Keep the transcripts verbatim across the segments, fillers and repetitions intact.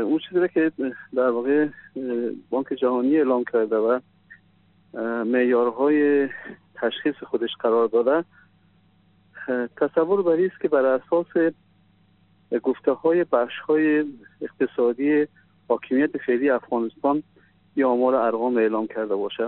اون چیزی که در واقع بانک جهانی اعلام کرده و معیارهای تشخیص خودش قرار داده، تصور بر این است که بر اساس گفته‌های بخش‌های اقتصادی حاکمیت فعلی افغانستان یا آمار ارقام اعلام کرده باشه.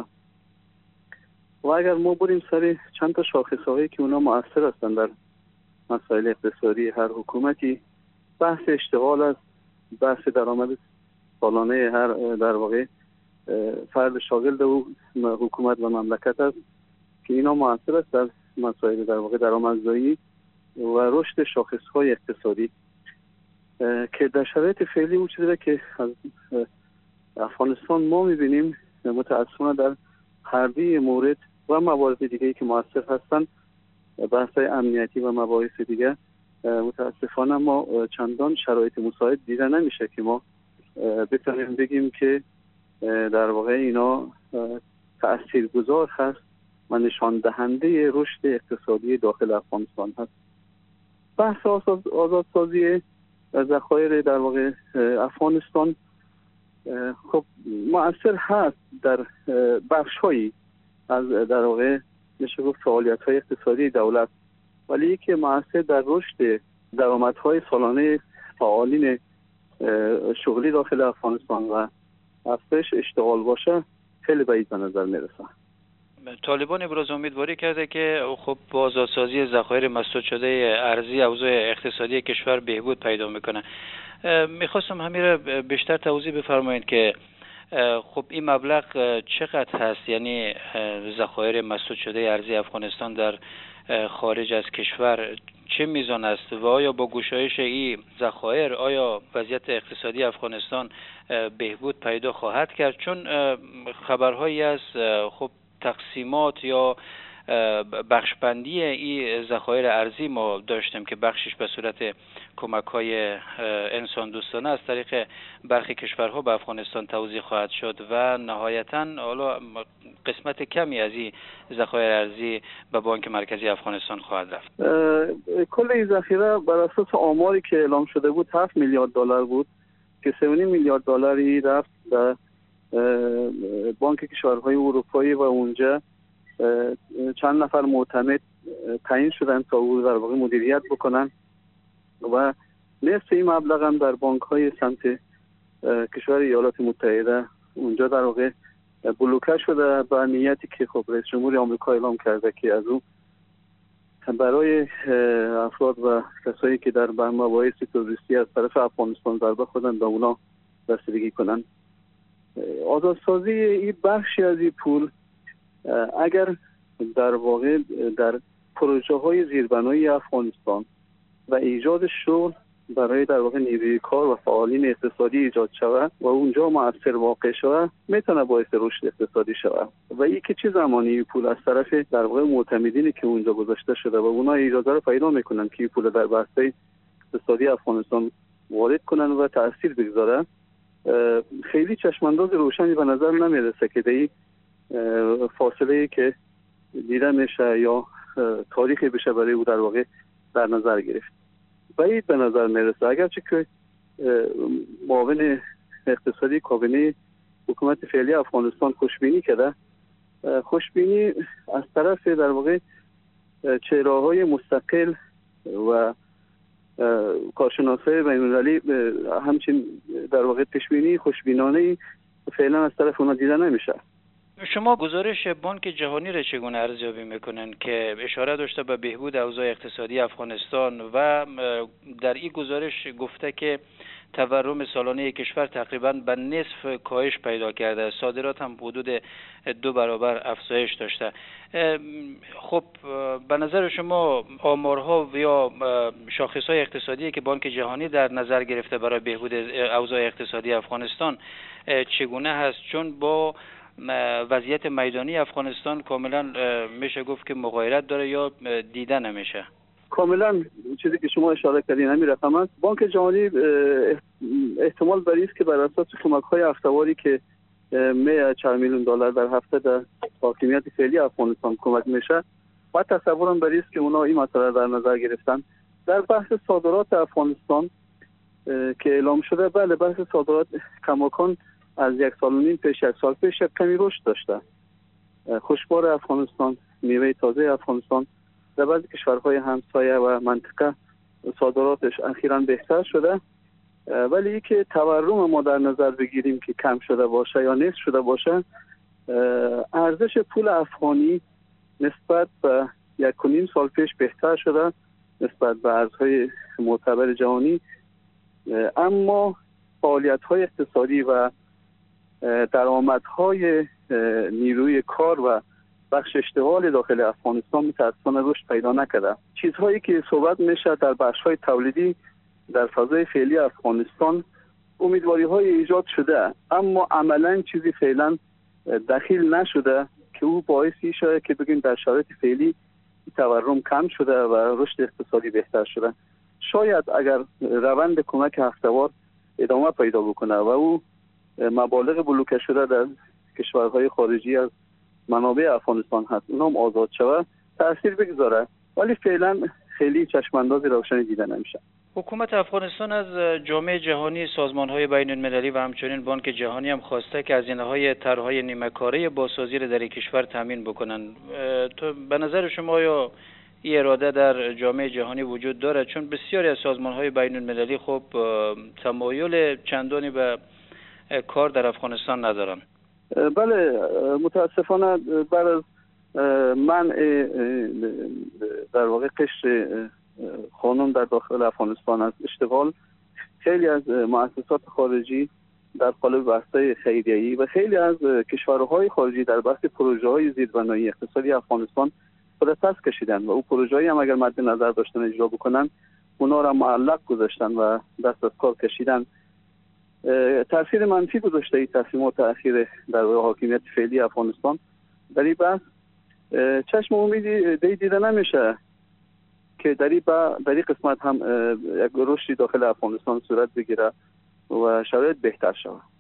و اگر ما بریم سر چند تا شاخص‌هایی که اونا مؤثر هستن در مسائل اقتصادی هر حکومتی، بحث اشتغال است، بحث درآمد سالانه هر در واقع فرد شاغل در حکومت و مملکت است که اینا مؤثر است در مسائل در واقع درآمدزایی و رشد شاخص‌های اقتصادی که در شرایط فعلی اون چیزی که از افغانستان ما می‌بینیم متأسفانه در هر دوی مورد و موارد دیگه‌ای که مؤثر هستن، بحث‌های امنیتی و مباحث دیگه، متأسفانه ما چندان شرایط مساعد دیده نمیشه که ما بتونیم بگیم که در واقع اینا تأثیرگذار هست و نشان دهنده رشد اقتصادی داخل افغانستان هست. بحث آزادسازی ذخایر در واقع افغانستان خب مؤثر هست در بخش‌هایی از در واقع میشه گفت فعالیت‌های اقتصادی دولت، ولی که مؤثر در رشد درآمدهای سالانه فعالین شغلی داخل افغانستان و افزایش اشتغال باشه خیلی بعید به نظر میرسه. طالبان ابراز امیدواری کرده که خب با آزادسازی ذخایر مسدود شده ارزی اوضاع اقتصادی کشور بهبود پیدا میکنه. میخواستم همین را بیشتر توضیح بفرمایید که خب این مبلغ چقدر هست، یعنی ذخایر مسدود شده ارزی افغانستان در خارج از کشور چه میزان است و آیا با گشایش این ذخایر آیا وضعیت اقتصادی افغانستان بهبود پیدا خواهد کرد؟ چون خبرهایی از خب تقسیمات یا بخشبندی این ذخایر ارزی ما داشتیم که بخشش به صورت کمک‌های انسان دوستانه از طریق برخی کشورها به افغانستان توزیع خواهد شد و نهایتاً حالا قسمت کمی از این ذخایر ارزی به بانک مرکزی افغانستان خواهد رفت. کل این ذخیره بر اساس آماری که اعلام شده بود هفت میلیارد دلار بود که سه و نیم میلیارد دلاری رفت به بانک کشورهای اروپایی و اونجا چند نفر معتمد تعیین شدن تا او در واقع مدیریت بکنن و نصف این مبلغ هم در بانک های سمت کشور ایالات متحده اونجا در واقع بلوکه شده به نیتی که خب رئیس جمهور آمریکا اعلام کرده که از اون برای افراد و کسایی که در مباحث تروریستی از طرف افغانستان ضربه خوردن به اونا رسیدگی کنن. آزادسازی این بخشی از این پول اگر در واقع در پروژه های زیربنایی افغانستان و ایجاد شغل برای در واقع نیروی کار و فعالین اقتصادی ایجاد شود و اونجا مؤثر واقع شود، میتونه باعث رشد اقتصادی شود و این که چه زمانی پول از طرف در واقع معتمدینی که اونجا گذاشته شده و اونا اجازه رو پیدا میکنن که پول در بسته اقتصادی افغانستان وارد کنن و تاثیر بگذاره، خیلی چشمانداز روشنی به نظر نمیرسه که در فاصله که دیده میشه یا تاریخی بشه برای او در واقع در نظر گرفت. بعید به نظر میرسه، اگرچه که معاون اقتصادی کابینه حکومت فعلی افغانستان خوشبینی کرده، خوشبینی از طرف در واقع چهره‌های مستقل و کارشناسای بین‌المللی همچنین در واقع پیشبینی خوشبینانه فعلا از طرف اونا دیده نمیشه. شما گزارش بانک جهانی را چگونه ارزیابی میکنن که اشاره داشته به بهبود اوضاع اقتصادی افغانستان و در این گزارش گفته که تورم سالانه کشور تقریبا به نصف کاهش پیدا کرده، صادرات هم حدود دو برابر افزایش داشته. خب به نظر شما آمارها یا شاخصهای اقتصادی که بانک جهانی در نظر گرفته برای بهبود اوضاع اقتصادی افغانستان چگونه هست؟ چون با وضعیت میدانی افغانستان کاملا میشه گفت که مغایرت داره یا دیده نمیشه. کاملا چیزی که شما اشاره کردین همین رقم است. بانک جهانی احتمال بر است که بر اساس کمک‌های هفته‌واری که می چهار میلیون دلار در هفته در حاکمیت فعلی افغانستان کمک میشه و تصورم بر است که اونا این مسئله در نظر گرفتن. در بحث صادرات افغانستان که اعلام شده، بله بحث صادرات کماکان از یک سال و نیم پیش یک سال پیش یک کمی رشد داشته. خوشبار افغانستان، میوه تازه افغانستان در بعضی کشورهای همسایه و منطقه صادراتش اخیراً بهتر شده، ولی که تورم ما در نظر بگیریم که کم شده باشه یا نصف شده باشه، ارزش پول افغانی نسبت به یک و نیم سال پیش بهتر شده نسبت به ارزهای معتبر جهانی، اما فعالیت‌های اقتصادی و درآمدهای نیروی کار و بخش اشتغال داخل افغانستان متأسفانه رشد پیدا نکرده. چیزهایی که صحبت میشه در بخش‌های تولیدی در فضای فعلی افغانستان امیدواری‌های ایجاد شده، اما عملاً چیزی فعلا دخیل نشده که او باعثی شده که بگیم در شرایط فعلی تورم کم شده و رشد اقتصادی بهتر شده. شاید اگر روند کمک هفته‌وار ادامه پیدا بکنه و او مبالغ بلوکه شده در کشورهای خارجی از منابع افغانستان هست اونم آزاد شود تأثیر بگذاره، ولی فعلا خیلی چشماندازی روشنی دیده نمیشه. حکومت افغانستان از جامعه جهانی، سازمان‌های بین‌المللی و همچنین بانک جهانی هم خواسته که هزینه‌های طرح‌های نیمه‌کاره بازسازی را در این کشور تامین بکنن. تو به نظر شما یا این اراده در جامعه جهانی وجود داره؟ چون بسیاری از سازمان‌های بین‌المللی خب تمایل چندانی به کار در افغانستان ندارن. بله، متاسفانه بعد از منع در واقع قشر خانم در داخل افغانستان از اشتغال، خیلی از مؤسسات خارجی در قالب بحث‌های خیریه‌ای و خیلی از کشورهای خارجی در بحث پروژه‌های زیربنایی اقتصادی افغانستان خود دست کشیدن و او پروژه‌ای هم اگر مد نظر داشتن اجرا بکنن اونا را معلق گذاشتن و دست از کار کشیدن. تاثیر منفی گذاشته این تصمیمات اخیر در حاکمیت فعلی افغانستان در این بحث. چشم امیدی دیده نمیشه که در این در این قسمت هم یک رشدی داخل افغانستان صورت بگیره و شرایط بهتر شود.